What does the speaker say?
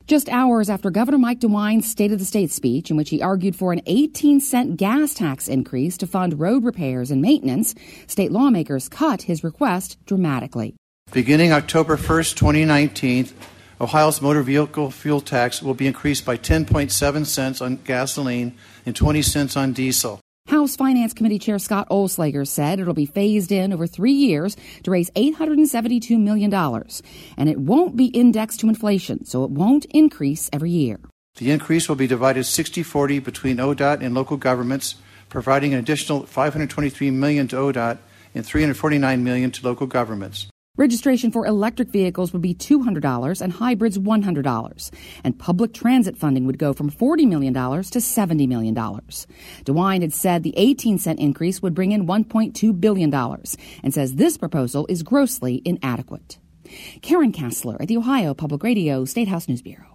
Just hours after Governor Mike DeWine's State of the State speech, in which he argued for an 18-cent gas tax increase to fund road repairs and maintenance, state lawmakers cut his request dramatically. Beginning October 1st, 2019, Ohio's motor vehicle fuel tax will be increased by 10.7 cents on gasoline and 20 cents on diesel. House Finance Committee Chair Scott Oelslager said it'll be phased in over 3 years to raise $872 million. And it won't be indexed to inflation, so it won't increase every year. The increase will be divided 60-40 between ODOT and local governments, providing an additional $523 million to ODOT and $349 million to local governments. Registration for electric vehicles would be $200 and hybrids $100. And public transit funding would go from $40 million to $70 million. DeWine had said the 18-cent increase would bring in $1.2 billion and says this proposal is grossly inadequate. Karen Kassler at the Ohio Public Radio State House News Bureau.